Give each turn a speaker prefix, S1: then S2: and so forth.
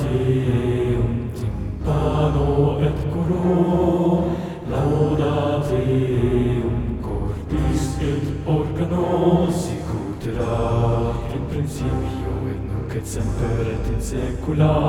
S1: Deum timpano et coro, laudate Deum corpus et organo, sicut erat in principio et nunc et semper et in saecula